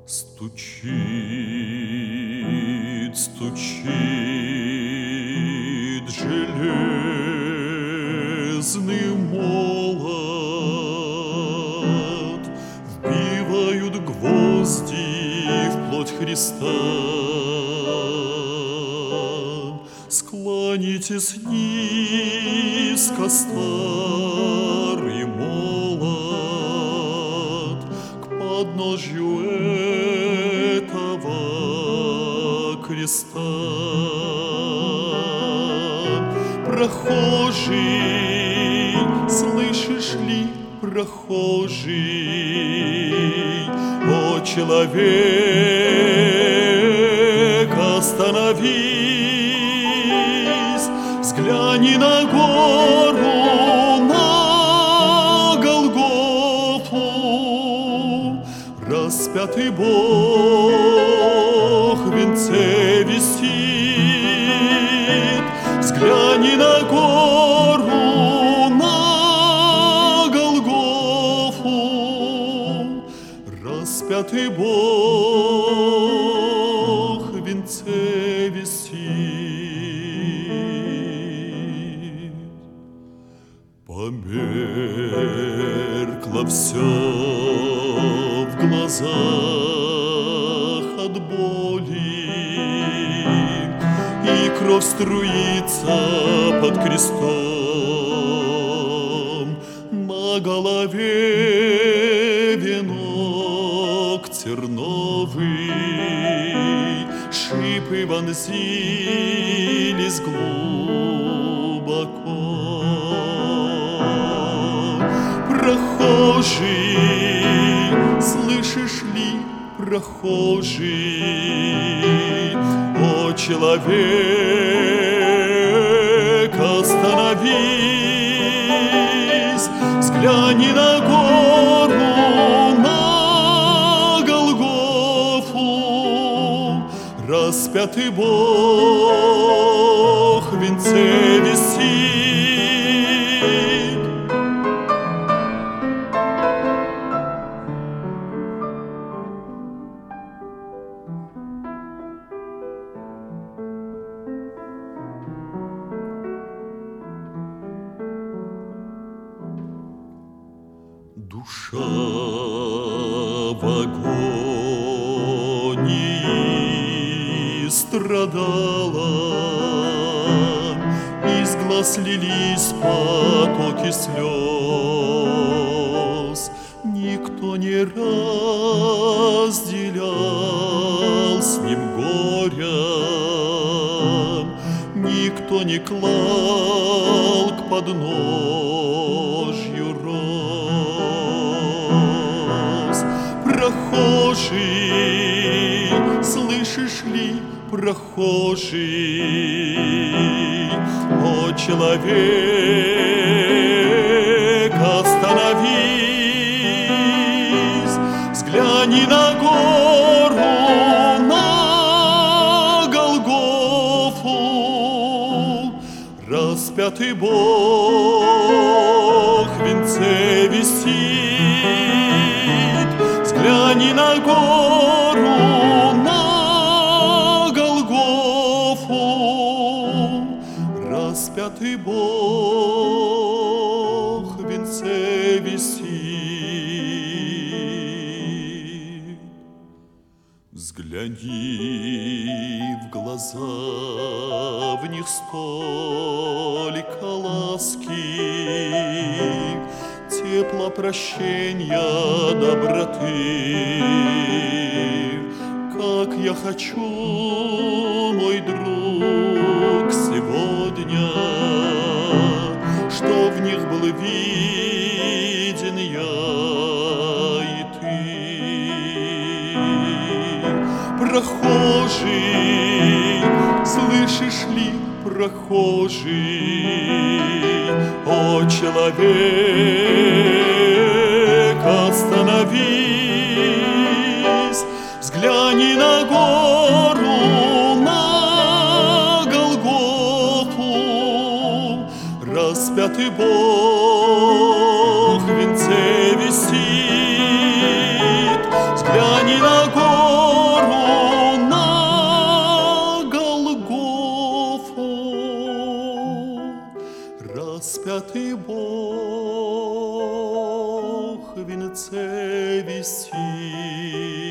Стучит, стучит железный молот, вбивают гвозди в плоть Христа. Склонитесь низко, старый молот, к подножью этого креста. Прохожий, слышишь ли, прохожий, о человек, остановись, взгляни на гору, на Голгофу, распятый Бог в венце висит. Взгляни на гору, на Голгофу, распятый Бог в венце висит. Померкло все в глазах от боли, и кровь струится под крестом. На голове венок терновый, шипы вонзились глубоко. Прохожий, слышишь ли, прохожий, о человек, остановись, взгляни на гору, на Голгофу, распятый Бог в венце висит. Душа в агонии страдала, из глаз лились потоки слез. Никто не разделял с ним горя, никто не клал к подножью роз. Прохожий, слышишь ли, прохожий, о человек, остановись, взгляни на гору, на Голгофу, распятый Бог в венце висит. Взгляни на гору, на Голгофу, распятый Бог в венце висит. Взгляни в глаза, в них столько ласки, тепла, прощения, доброты. Как я хочу, мой друг, сегодня, что в них был виден я и ты. Прохожий, слышишь ли, прохожий, о человек, остановись, взгляни на гору, на Голгофу, распятый Бог в венце висит. Взгляни на гору, святий Бог вінцевісті.